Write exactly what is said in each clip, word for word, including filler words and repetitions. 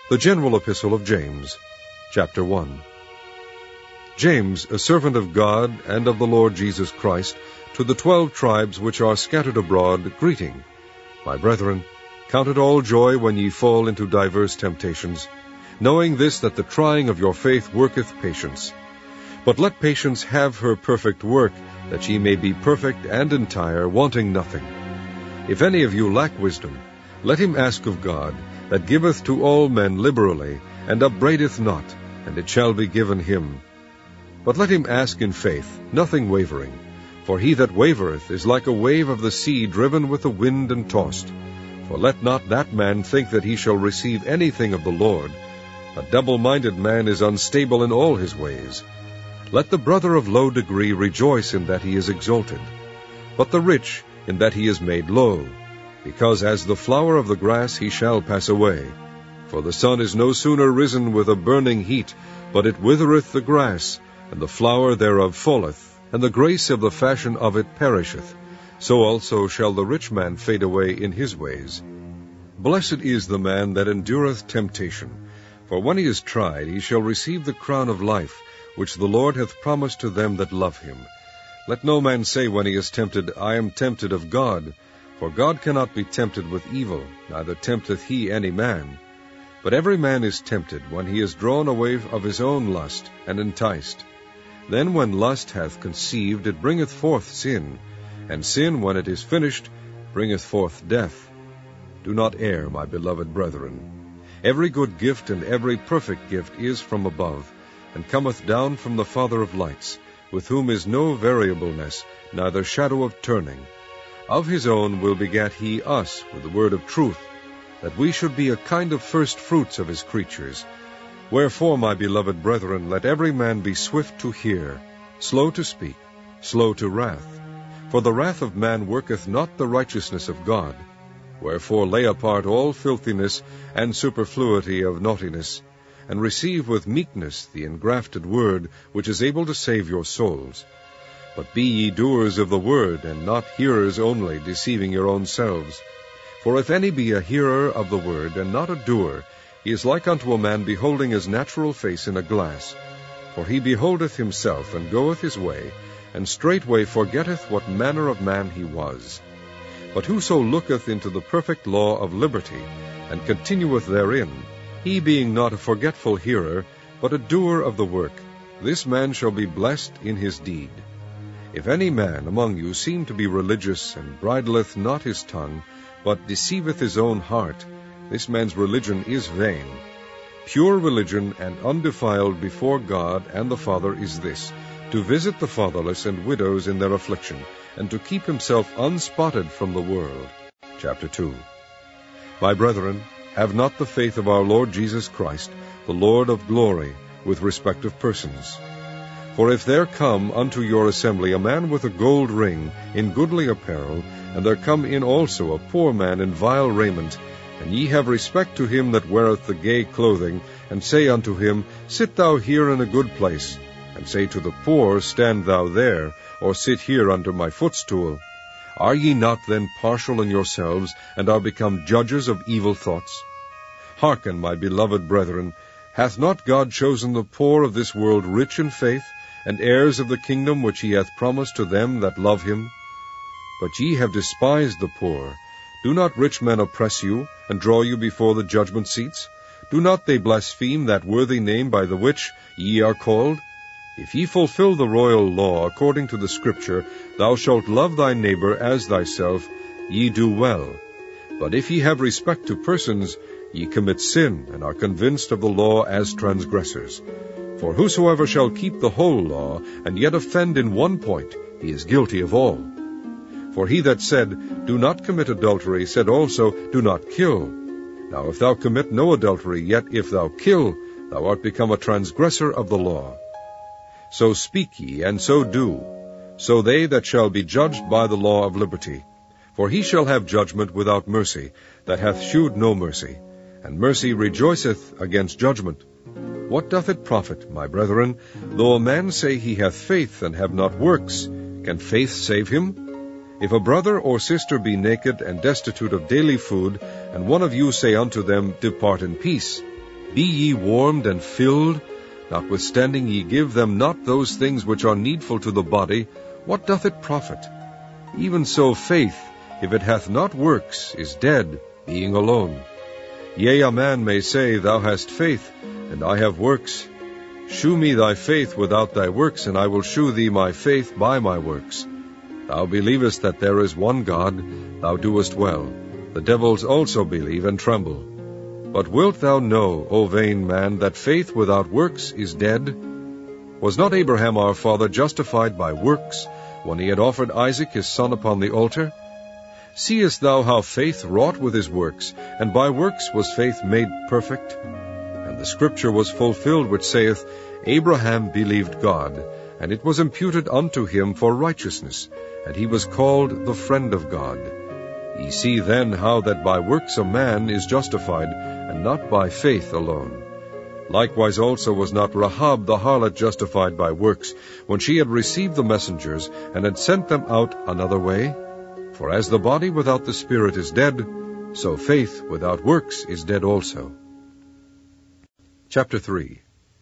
The General Epistle of James, Chapter one. James, a servant of God and of the Lord Jesus Christ, to the twelve tribes which are scattered abroad, greeting. My brethren, count it all joy when ye fall into divers temptations, knowing this, that the trying of your faith worketh patience. But let patience have her perfect work, that ye may be perfect and entire, wanting nothing. If any of you lack wisdom, let him ask of God, that giveth to all men liberally, and upbraideth not, and it shall be given him. But let him ask in faith, nothing wavering. For he that wavereth is like a wave of the sea, driven with the wind and tossed. For let not that man think that he shall receive anything of the Lord. A double-minded man is unstable in all his ways. Let the brother of low degree rejoice in that he is exalted, but the rich in that he is made low, because as the flower of the grass he shall pass away. For the sun is no sooner risen with a burning heat, but it withereth the grass, and the flower thereof falleth, and the grace of the fashion of it perisheth. So also shall the rich man fade away in his ways. Blessed is the man that endureth temptation, for when he is tried he shall receive the crown of life, which the Lord hath promised to them that love him. Let no man say when he is tempted, I am tempted of God. For God cannot be tempted with evil, neither tempteth he any man. But every man is tempted when he is drawn away of his own lust, and enticed. Then when lust hath conceived, it bringeth forth sin, and sin, when it is finished, bringeth forth death. Do not err, my beloved brethren. Every good gift and every perfect gift is from above, and cometh down from the Father of lights, with whom is no variableness, neither shadow of turning. Of his own will begat he us with the word of truth, that we should be a kind of first fruits of his creatures. Wherefore, my beloved brethren, let every man be swift to hear, slow to speak, slow to wrath. For the wrath of man worketh not the righteousness of God. Wherefore lay apart all filthiness and superfluity of naughtiness, and receive with meekness the engrafted word, which is able to save your souls. But be ye doers of the word, and not hearers only, deceiving your own selves. For if any be a hearer of the word, and not a doer, he is like unto a man beholding his natural face in a glass. For he beholdeth himself, and goeth his way, and straightway forgetteth what manner of man he was. But whoso looketh into the perfect law of liberty, and continueth therein, he being not a forgetful hearer, but a doer of the work, this man shall be blessed in his deed. If any man among you seem to be religious, and bridleth not his tongue, but deceiveth his own heart, this man's religion is vain. Pure religion and undefiled before God and the Father is this, to visit the fatherless and widows in their affliction, and to keep himself unspotted from the world. Chapter two. My brethren, have not the faith of our Lord Jesus Christ, the Lord of glory, with respect of persons. For if there come unto your assembly a man with a gold ring, in goodly apparel, and there come in also a poor man in vile raiment, and ye have respect to him that weareth the gay clothing, and say unto him, Sit thou here in a good place, and say to the poor, Stand thou there, or sit here under my footstool, are ye not then partial in yourselves, and are become judges of evil thoughts? Hearken, my beloved brethren, hath not God chosen the poor of this world rich in faith, and heirs of the kingdom which he hath promised to them that love him? But ye have despised the poor. Do not rich men oppress you, and draw you before the judgment seats? Do not they blaspheme that worthy name by the which ye are called? If ye fulfill the royal law according to the Scripture, Thou shalt love thy neighbor as thyself, ye do well. But if ye have respect to persons, ye commit sin, and are convinced of the law as transgressors. For whosoever shall keep the whole law, and yet offend in one point, he is guilty of all. For he that said, Do not commit adultery, said also, Do not kill. Now if thou commit no adultery, yet if thou kill, thou art become a transgressor of the law. So speak ye, and so do, so they that shall be judged by the law of liberty. For he shall have judgment without mercy, that hath shewed no mercy, and mercy rejoiceth against judgment. What doth it profit, my brethren, though a man say he hath faith and have not works? Can faith save him? If a brother or sister be naked and destitute of daily food, and one of you say unto them, Depart in peace, Be ye warmed and filled, notwithstanding ye give them not those things which are needful to the body, what doth it profit? Even so faith, if it hath not works, is dead, being alone. Yea, a man may say, Thou hast faith, and I have works. Shew me thy faith without thy works, and I will shew thee my faith by my works. Thou believest that there is one God, thou doest well. The devils also believe and tremble. But wilt thou know, O vain man, that faith without works is dead? Was not Abraham our father justified by works, when he had offered Isaac his son upon the altar? Seest thou how faith wrought with his works, and by works was faith made perfect? And the scripture was fulfilled which saith, Abraham believed God, and it was imputed unto him for righteousness, and he was called the friend of God. Ye see then how that by works a man is justified, and not by faith alone. Likewise also was not Rahab the harlot justified by works, when she had received the messengers, and had sent them out another way? For as the body without the spirit is dead, so faith without works is dead also. Chapter three.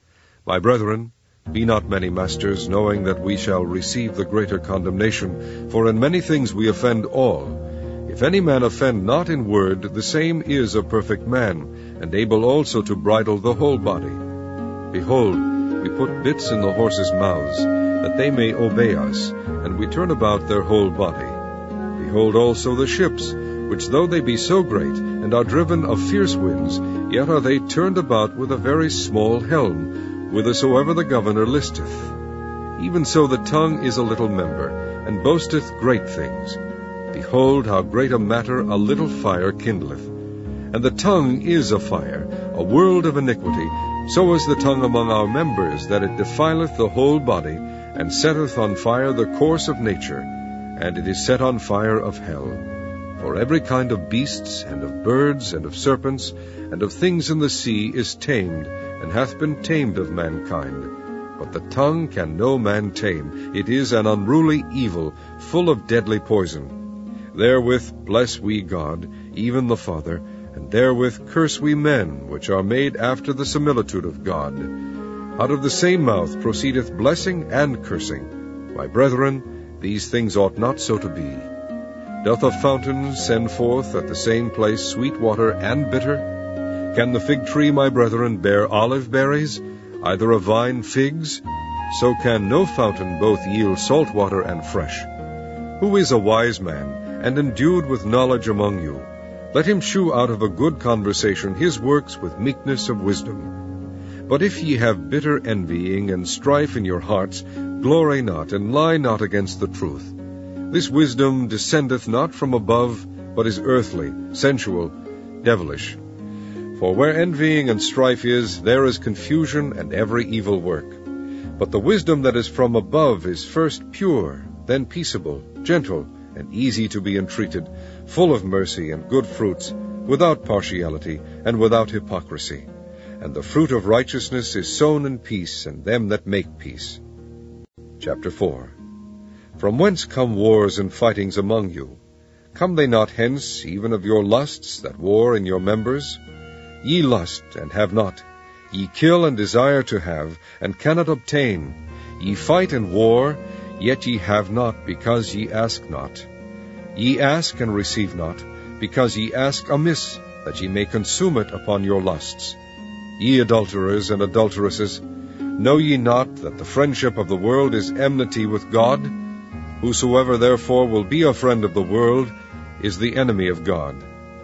My brethren, be not many masters, knowing that we shall receive the greater condemnation, for in many things we offend all. If any man offend not in word, the same is a perfect man, and able also to bridle the whole body. Behold, we put bits in the horses' mouths, that they may obey us, and we turn about their whole body. Behold also the ships, which though they be so great, and are driven of fierce winds, yet are they turned about with a very small helm, whithersoever the governor listeth. Even so the tongue is a little member, and boasteth great things. Behold, how great a matter a little fire kindleth. And the tongue is a fire, a world of iniquity. So is the tongue among our members, that it defileth the whole body, and setteth on fire the course of nature, and it is set on fire of hell. For every kind of beasts, and of birds, and of serpents, and of things in the sea is tamed, and hath been tamed of mankind. But the tongue can no man tame. It is an unruly evil, full of deadly poison. Therewith bless we God, even the Father, and therewith curse we men, which are made after the similitude of God. Out of the same mouth proceedeth blessing and cursing. My brethren, these things ought not so to be. Doth a fountain send forth at the same place sweet water and bitter? Can the fig tree, my brethren, bear olive berries, either a vine figs? So can no fountain both yield salt water and fresh. Who is a wise man, and endued with knowledge among you? Let him shew out of a good conversation his works with meekness of wisdom. But if ye have bitter envying and strife in your hearts, glory not, and lie not against the truth. This wisdom descendeth not from above, but is earthly, sensual, devilish. For where envying and strife is, there is confusion and every evil work. But the wisdom that is from above is first pure, then peaceable, gentle, and easy to be entreated, full of mercy and good fruits, without partiality and without hypocrisy. And the fruit of righteousness is sown in peace, and them that make peace. Chapter four. From whence come wars and fightings among you? Come they not hence, even of your lusts that war in your members? Ye lust, and have not. Ye kill and desire to have, and cannot obtain. Ye fight and war, yet ye have not, because ye ask not. Ye ask and receive not, because ye ask amiss, that ye may consume it upon your lusts. Ye adulterers and adulteresses, know ye not that the friendship of the world is enmity with God? Whosoever therefore will be a friend of the world is the enemy of God.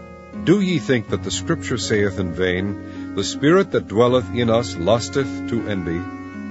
Do ye think that the Scripture saith in vain, The Spirit that dwelleth in us lusteth to envy?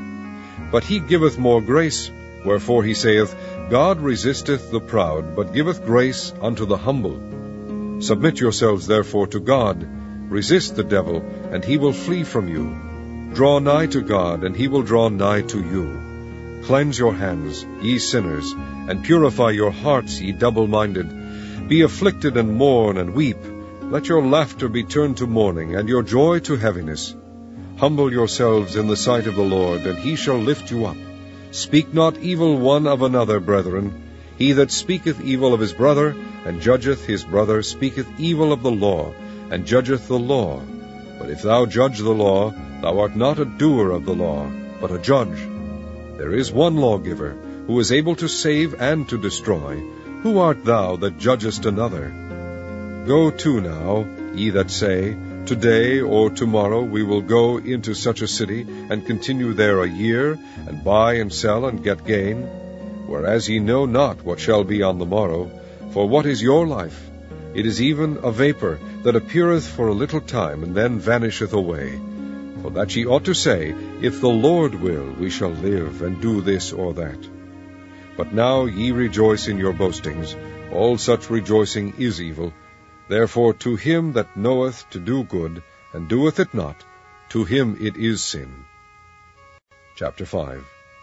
But he giveth more grace. Wherefore he saith, God resisteth the proud, but giveth grace unto the humble. Submit yourselves therefore to God. Resist the devil, and he will flee from you. Draw nigh to God, and he will draw nigh to you. Cleanse your hands, ye sinners, and purify your hearts, ye double-minded. Be afflicted and mourn and weep. Let your laughter be turned to mourning, and your joy to heaviness. Humble yourselves in the sight of the Lord, and he shall lift you up. Speak not evil one of another, brethren. He that speaketh evil of his brother, and judgeth his brother, speaketh evil of the law, and judgeth the law. But if thou judge the law, thou art not a doer of the law, but a judge. There is one lawgiver, who is able to save and to destroy. Who art thou that judgest another? Go to now, ye that say, Today or tomorrow we will go into such a city, and continue there a year, and buy and sell, and get gain. Whereas ye know not what shall be on the morrow. For what is your life? It is even a vapor, that appeareth for a little time, and then vanisheth away. For that ye ought to say, If the Lord will, we shall live, and do this or that. But now ye rejoice in your boastings. All such rejoicing is evil. Therefore to him that knoweth to do good, and doeth it not, to him it is sin. Chapter five.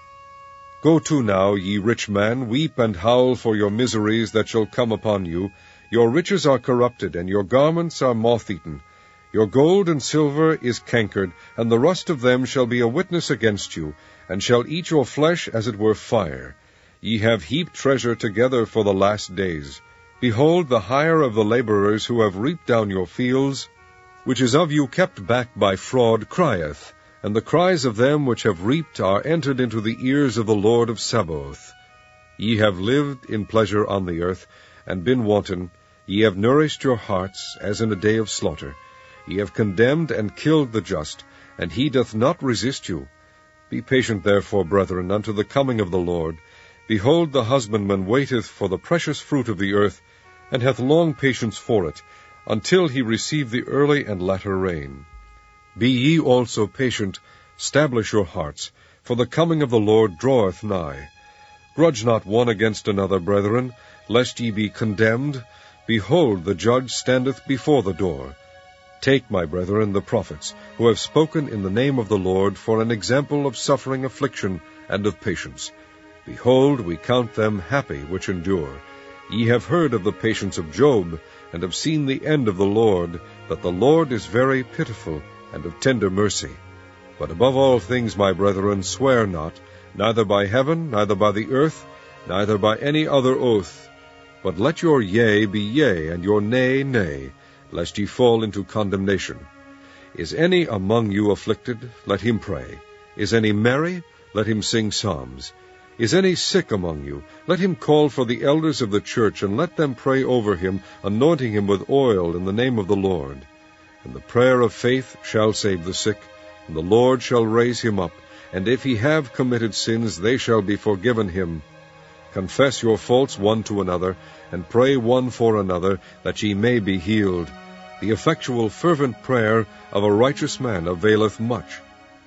Go to now, ye rich man, weep and howl for your miseries that shall come upon you. Your riches are corrupted, and your garments are moth-eaten. Your gold and silver is cankered, and the rust of them shall be a witness against you, and shall eat your flesh as it were fire. Ye have heaped treasure together for the last days. Behold, the hire of the laborers who have reaped down your fields, which is of you kept back by fraud, crieth, and the cries of them which have reaped are entered into the ears of the Lord of Sabaoth. Ye have lived in pleasure on the earth, and been wanton. Ye have nourished your hearts, as in a day of slaughter. Ye have condemned and killed the just, and he doth not resist you. Be patient therefore, brethren, unto the coming of the Lord. Behold, the husbandman waiteth for the precious fruit of the earth, and hath long patience for it, until he receive the early and latter rain. Be ye also patient, stablish your hearts, for the coming of the Lord draweth nigh. Grudge not one against another, brethren, lest ye be condemned. Behold, the judge standeth before the door. Take, my brethren, the prophets, who have spoken in the name of the Lord, for an example of suffering affliction and of patience. Behold, we count them happy which endure. Ye have heard of the patience of Job, and have seen the end of the Lord, that the Lord is very pitiful, and of tender mercy. But above all things, my brethren, swear not, neither by heaven, neither by the earth, neither by any other oath. But let your yea be yea, and your nay, nay, lest ye fall into condemnation. Is any among you afflicted? Let him pray. Is any merry? Let him sing psalms. Is any sick among you? Let him call for the elders of the church, and let them pray over him, anointing him with oil in the name of the Lord. And the prayer of faith shall save the sick, and the Lord shall raise him up. And if he have committed sins, they shall be forgiven him. Confess your faults one to another, and pray one for another, that ye may be healed. The effectual fervent prayer of a righteous man availeth much.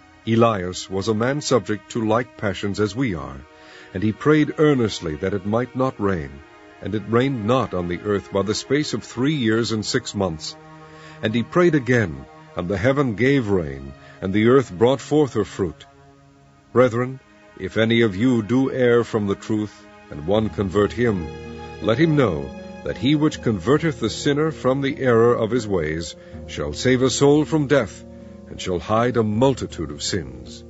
Elias was a man subject to like passions as we are, and he prayed earnestly that it might not rain. And it rained not on the earth by the space of three years and six months. And he prayed again, and the heaven gave rain, and the earth brought forth her fruit. Brethren, if any of you do err from the truth, and one convert him, let him know that he which converteth the sinner from the error of his ways shall save a soul from death, and shall hide a multitude of sins.